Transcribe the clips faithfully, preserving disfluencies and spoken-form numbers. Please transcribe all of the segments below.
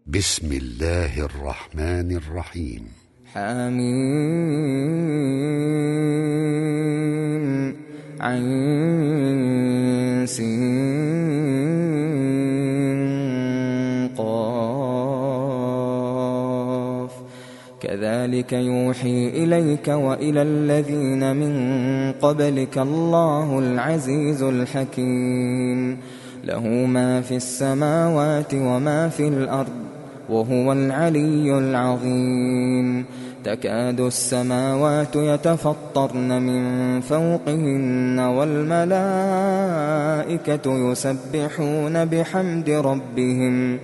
بسم الله الرحمن الرحيم. حميم عين سين قاف كذلك يوحي إليك وإلى الذين من قبلك الله العزيز الحكيم له ما في السماوات وما في الأرض وهو العلي العظيم تكاد السماوات يتفطرن من فوقهن والملائكة يسبحون بحمد ربهم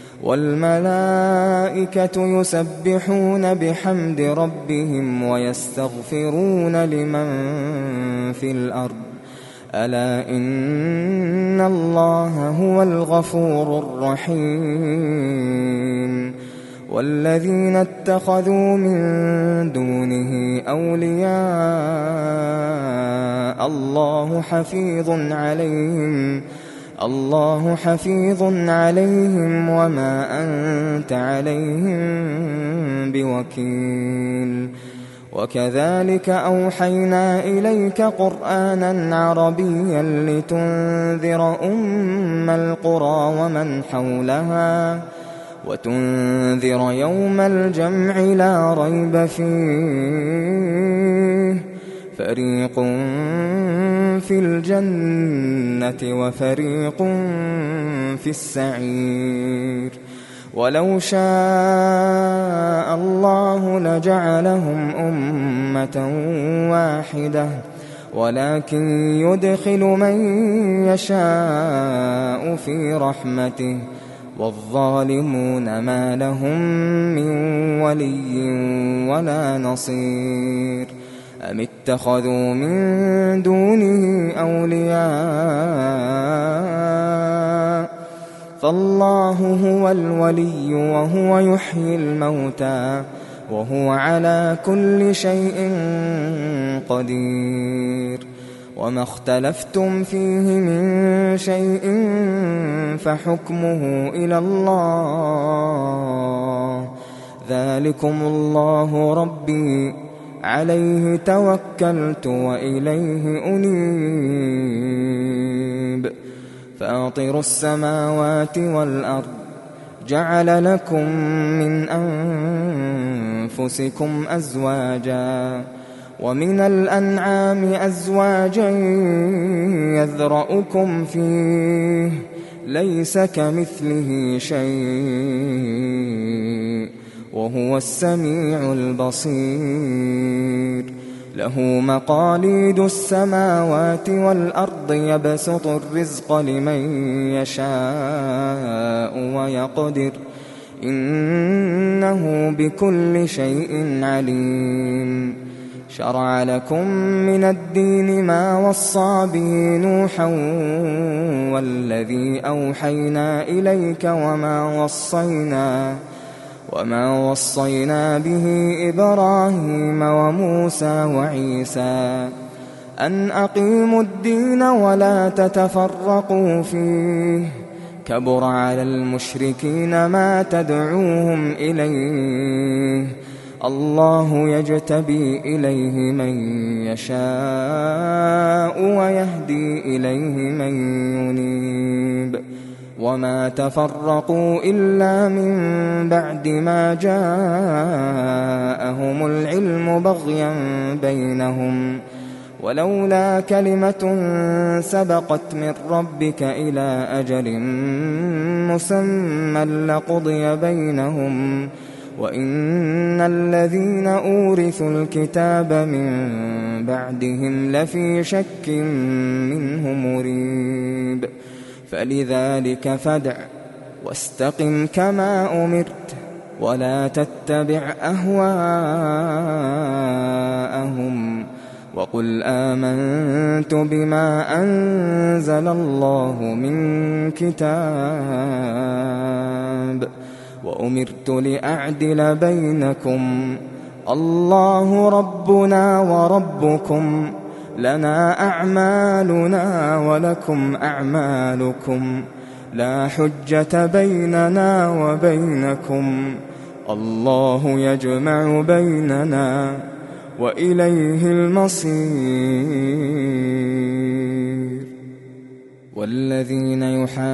والملائكة يسبحون بحمد ربهم ويستغفرون لمن في الأرض ألا إن الله هو الغفور الرحيم والذين اتخذوا من دونه أولياء الله حفيظ عليهم الله حفيظ عليهم وما أنت عليهم بوكيل وكذلك أوحينا إليك قرآنا عربيا لتنذر أم القرى ومن حولها وتنذر يوم الجمع لا ريب فيه فريق في الجنة وفريق في السعير ولو شاء الله لجعلهم أمة واحدة ولكن يدخل من يشاء في رحمته والظالمون ما لهم من ولي ولا نصير أم اتخذوا من دونه أولياء فالله هو الولي وهو يحيي الموتى وهو على كل شيء قدير وما اختلفتم فيه من شيء فحكمه إلى الله ذلكم الله ربي عليه توكلت وإليه أنيب فاطر السماوات والأرض جعل لكم من أنفسكم أزواجا ومن الأنعام أزواجا يذرأكم فيه ليس كمثله شيء وهو السميع البصير له مقاليد السماوات والأرض يبسط الرزق لمن يشاء ويقدر إنه بكل شيء عليم شرع لكم من الدين ما وصى به نوحا والذي أوحينا إليك وما وصينا وما وصينا به إبراهيم وموسى وعيسى أن أقيموا الدين ولا تتفرقوا فيه كبر على المشركين ما تدعوهم إليه الله يجتبي إليه من يشاء ويهدي إليه من ينيب وما تفرقوا إلا من بعد ما جاءهم العلم بغيا بينهم ولولا كلمة سبقت من ربك إلى أجل مسمى لقضي بينهم وإن الذين أورثوا الكتاب من بعدهم لفي شك منه مريب فلذلك فادع واستقم كما أمرت ولا تتبع أهواءهم وقل آمنت بما أنزل الله من كتاب وأمرت لأعدل بينكم الله ربنا وربكم لنا أعمالنا ولكم أعمالكم لا حجة بيننا وبينكم الله يجمع بيننا وإليه المصير. والذين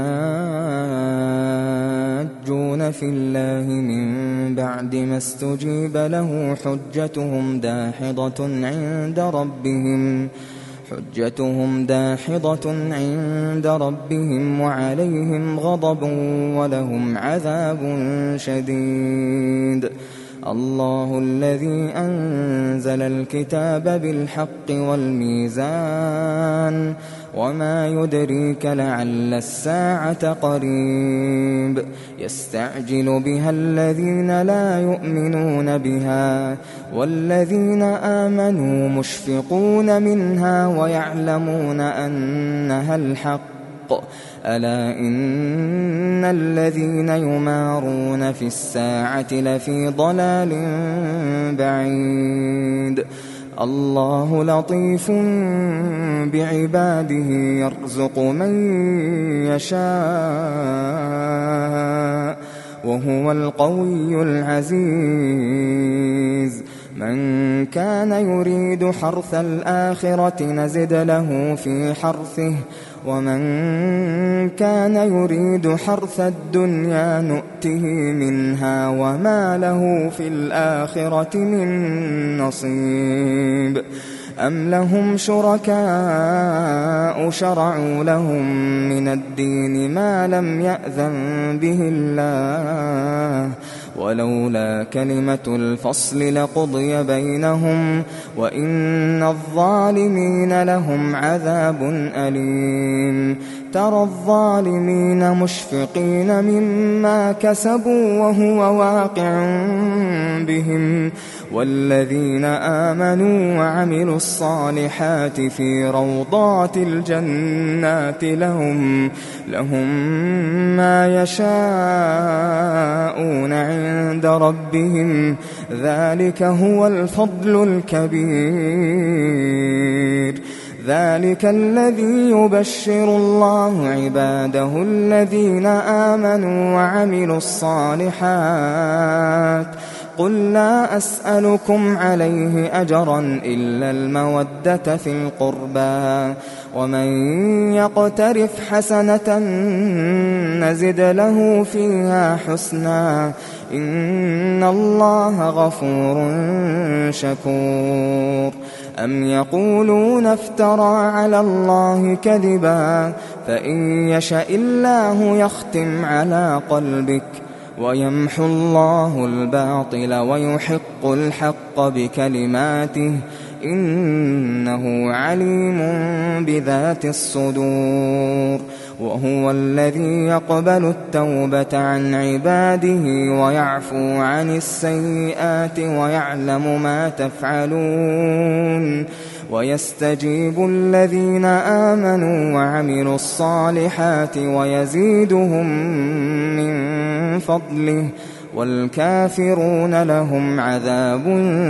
يحاجون في الله من بعد ما استجيب له حجتهم داحضة عند ربهم حجتهم داحضة عند ربهم وعليهم غضب ولهم عذاب شديد. الله الذي أنزل الكتاب بالحق والميزان وما يدريك لعل الساعة قريب. يستعجل بها الذين لا يؤمنون بها والذين آمنوا مشفقون منها ويعلمون أنها الحق. ألا إن الذين يمارون في الساعة لفي ضلال بعيد. الله لطيف بعباده يرزق من يشاء وهو القوي العزيز. من كان يريد حرث الآخرة نزد له في حرثه ومن كان يريد حرث الدنيا نؤته منها وما له في الآخرة من نصيب. أم لهم شركاء شرعوا لهم من الدين ما لم يأذن به الله ولولا كلمة الفصل لقضي بينهم وإن الظالمين لهم عذاب أليم. ترى الظالمين مشفقين مما كسبوا وهو واقع بهم والذين آمنوا وعملوا الصالحات في روضات الجنات لهم, لهم ما يشاءون عند ربهم ذلك هو الفضل الكبير. ذلك الذي يبشر الله عباده الذين آمنوا وعملوا الصالحات. قل لا أسألكم عليه أجرا إلا المودة في القربى ومن يقترف حسنة نزد له فيها حسنا إن الله غفور شكور. أم يقولون افترى على الله كذبا فإن يشأ الله يختم على قلبك ويمحو الله الباطل ويحق الحق بكلماته إنه عليم بذات الصدور. وهو الذي يقبل التوبة عن عباده ويعفو عن السيئات ويعلم ما تفعلون ويستجيب الذين آمنوا وعملوا الصالحات ويزيدهم من فضله والكافرون لهم عذاب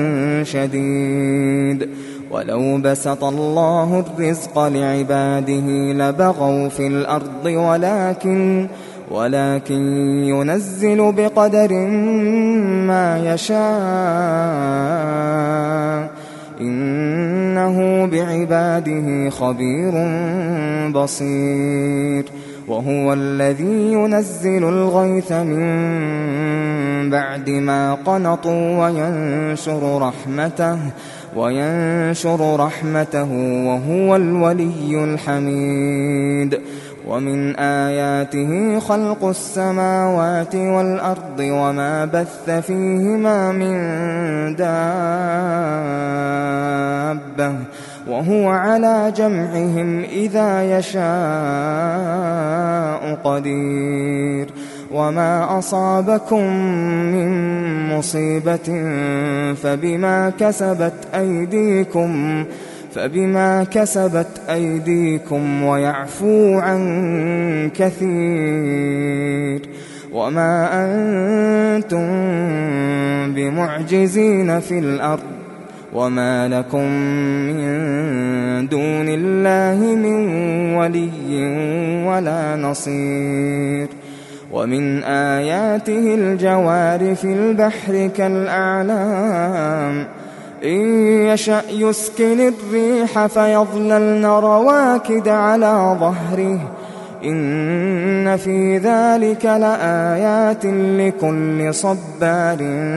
شديد. ولو بسط الله الرزق لعباده لبغوا في الأرض ولكن ولكن ينزل بقدر ما يشاء إنه بعباده خبير بصير. وهو الذي ينزل الغيث من بعد ما قنطوا وينشر رحمته وينشر رحمته وهو الولي الحميد. ومن آياته خلق السماوات والأرض وما بث فيهما من دابة وهو على جمعهم إذا يشاء قدير. وما أصابكم من مصيبة فبما كسبت أيديكم فبما كسبت أيديكم ويعفو عن كثير. وما أنتم بمعجزين في الأرض وما لكم من دون الله من ولي ولا نصير. ومن آياته الجوار في البحر كالأعلام إن يشأ يسكن الريح فيظللن رواكد على ظهره إن في ذلك لآيات لكل صبار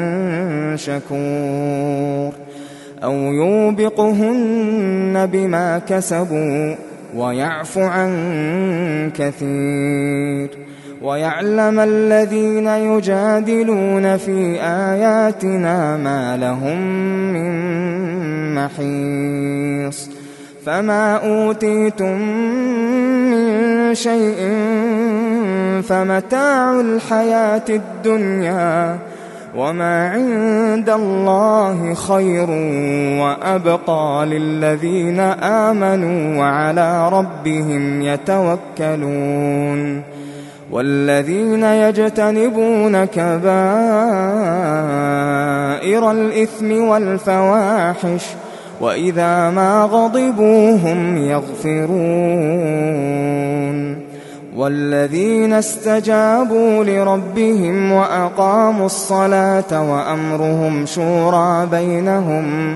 شكور. أو يوبقهن بما كسبوا ويعفو عن كثير. ويعلم الذين يجادلون في آياتنا ما لهم من محيص. فما أوتيتم من شيء فمتاع الحياة الدنيا وما عند الله خير وأبقى للذين آمنوا وعلى ربهم يتوكلون. والذين يجتنبون كبائر الإثم والفواحش وإذا ما غضبوا هم يغفرون. والذين استجابوا لربهم وأقاموا الصلاة وأمرهم شورى بينهم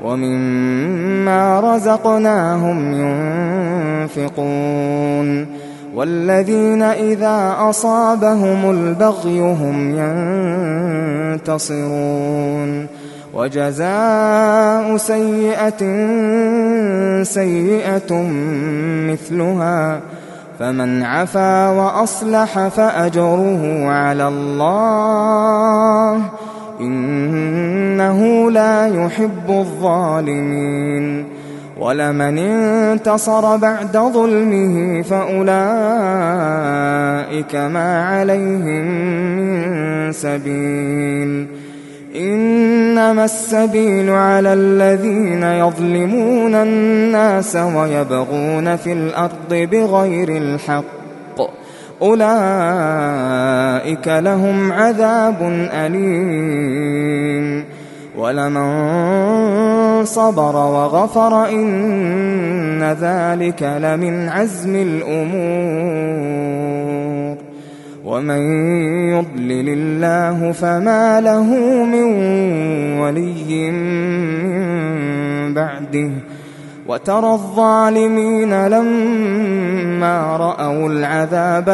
ومما رزقناهم ينفقون. والذين إذا أصابهم البغي هم ينتصرون. وجزاء سيئة سيئة مثلها فمن عفا وأصلح فأجره على الله إنه لا يحب الظالمين. ولمن انتصر بعد ظلمه فأولئك ما عليهم من سبيل إنما السبيل على الذين يظلمون الناس ويبغون في الأرض بغير الحق أولئك لهم عذاب أليم. ولمن صبر وغفر إن ذلك لمن عزم الأمور. ومن يضلل الله فما له من ولي من بعده. وترى الظالمين لما رأوا العذاب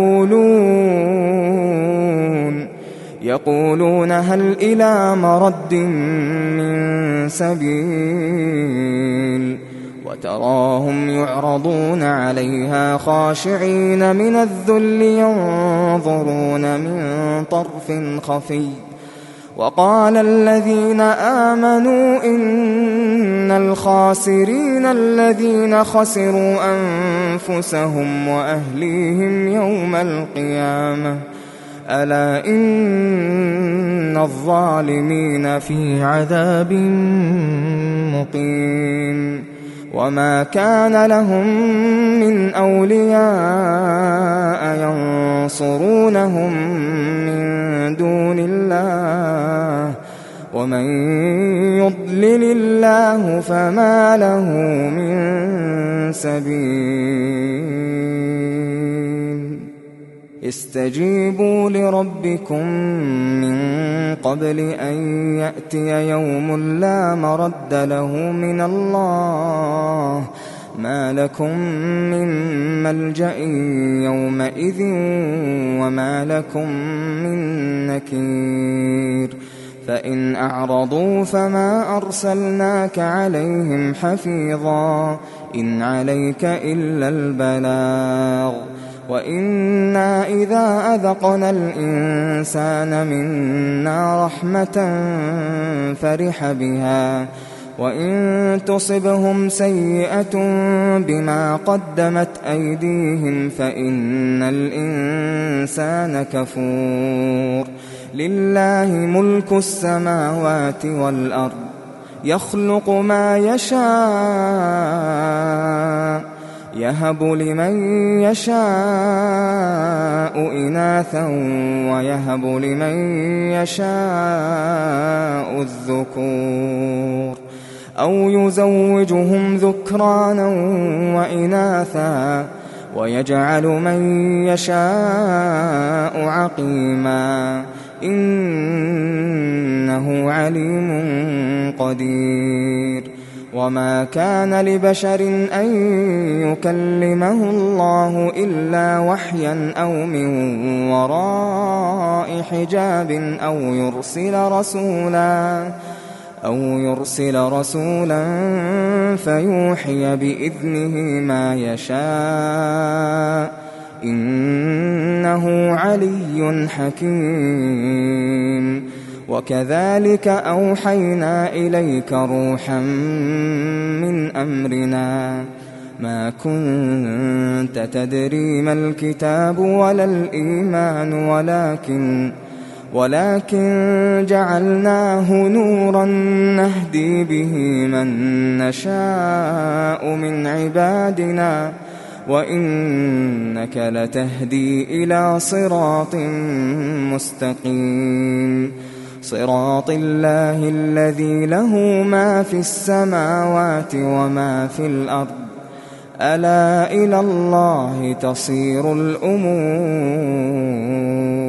يقولون يقولون هل إلى مرد من سبيل. وتراهم يعرضون عليها خاشعين من الذل ينظرون من طرف خفي. وقال الذين آمنوا إن الخاسرين الذين خسروا أنفسهم وأهليهم يوم القيامة ألا إن الظالمين في عذاب مقيم. وما كان لهم من أولياء ينصرونهم من دون الله ومن يضلل الله فما له من سبيل. استجيبوا لربكم من قبل أن يأتي يوم لا مرد له من الله ما لكم من ملجأ يومئذ وما لكم من نكير. فإن أعرضوا فما أرسلناك عليهم حفيظا إن عليك إلا البلاغ. وإنا إذا أذقنا الإنسان منا رحمة فرح بها وإن تصبهم سيئة بما قدمت أيديهم فإن الإنسان كفور. لله ملك السماوات والأرض يخلق ما يشاء يهب لمن يشاء إناثا ويهب لمن يشاء الذكور. أو يزوجهم ذكرانا وإناثا ويجعل من يشاء عقيما إنه عليم قدير. وما كان لبشر أن يكلمه الله إلا وحيا أو من وراء حجاب أو يرسل رسولا أو يرسل رسولا فيوحي بإذنه ما يشاء إنه علي حكيم. وكذلك أوحينا إليك روحا من أمرنا ما كنت تدري ما الكتاب ولا الإيمان ولكن ولكن جعلناه نورا نهدي به من نشاء من عبادنا وإنك لتهدي إلى صراط مستقيم صراط الله الذي له ما في السماوات وما في الأرض ألا إلى الله تصير الأمور.